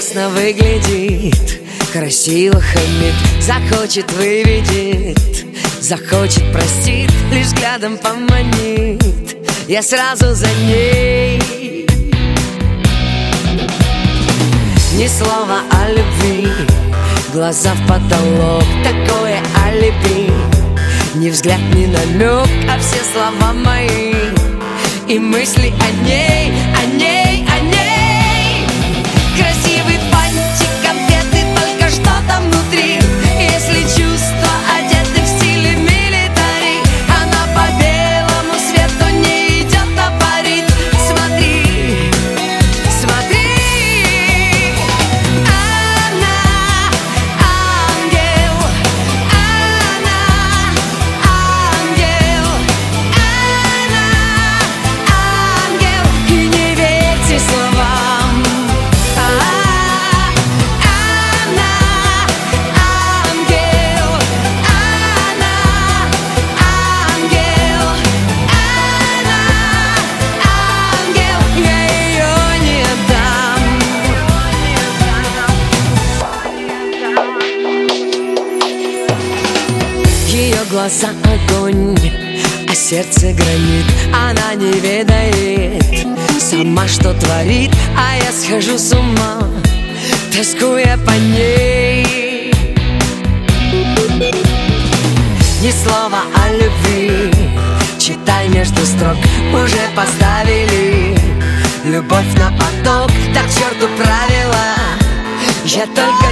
прекрасно выглядит, красиво хамит, захочет выведет, захочет простит, лишь взглядом поманит, я сразу за ней. Ни слова о любви, глаза в потолок, такое алиби. Ни взгляд, ни намек, а все слова мои и мысли о ней, о ней, о ней. Красивый бантик, конфеты, только что там внутри. Если чувства одеты в стиле милитари, она по белому свету не идет, а парит. Смотри, смотри. Она ангел, она ангел, она ангел. И не верьте словам. Она ангел, она ангел, она ангел. Я ее не отдам. Ее глаза огонь, а сердце гранит. Она не ведает сама, что творит, а я схожу с ума, тоскуя по ней. Ни слова о любви, читай между строк, уже поставили любовь на поток. Так к черту правила, я только